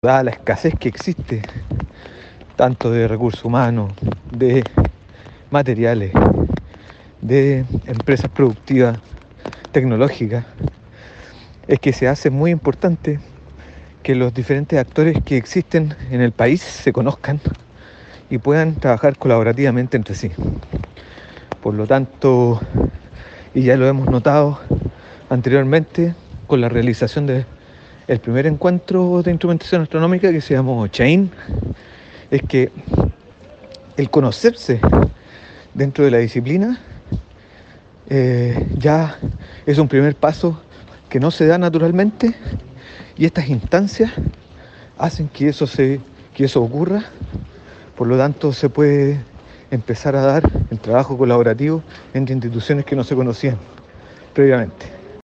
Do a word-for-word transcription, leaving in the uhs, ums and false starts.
Dada la escasez que existe, tanto de recursos humanos, de materiales, de empresas productivas, tecnológicas, es que se hace muy importante que los diferentes actores que existen en el país se conozcan y puedan trabajar colaborativamente entre sí. Por lo tanto, y ya lo hemos notado anteriormente con la realización del primer encuentro de instrumentación astronómica que se llamó CHAIN, es que el conocerse dentro de la disciplina eh, ya es un primer paso que no se da naturalmente, y estas instancias hacen que eso, se, que eso ocurra. Por lo tanto, se puede empezar a dar el trabajo colaborativo entre instituciones que no se conocían previamente.